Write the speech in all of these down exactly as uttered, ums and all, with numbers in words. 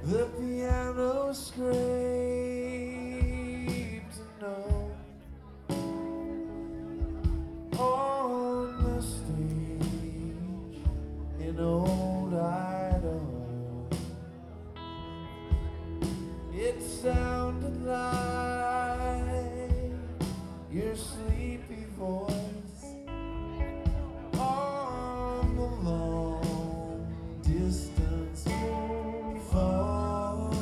The piano scraped a note on the stage in old Idaho. It sounded like your sleepy voice on the long distance phone.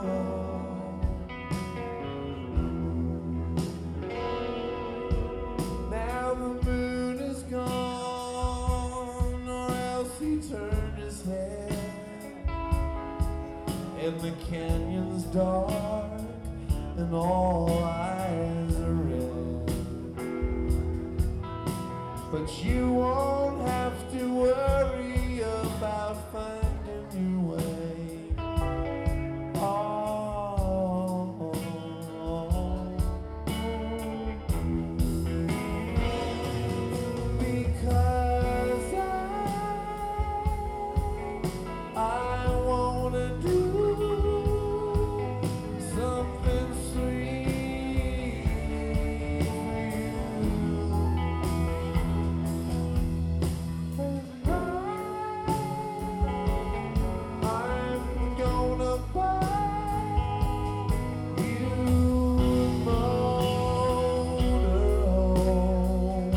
Now the moon is gone, or else he turned his head, and the canyon's dark and all eyes are red. But you won't have to worry about finding your way. Oh, because I, I wanna do something sweet for you. I'm gonna buy you a motorhome.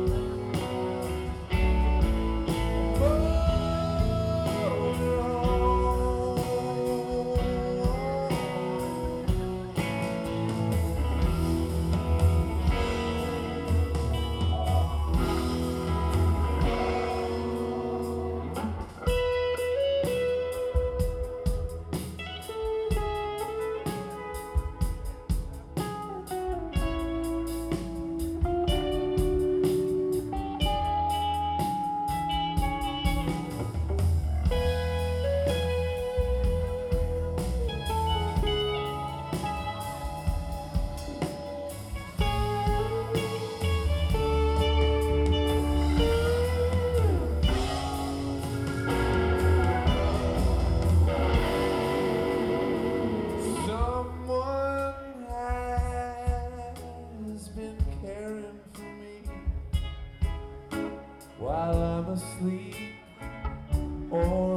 Someone has been caring for me while I'm asleep or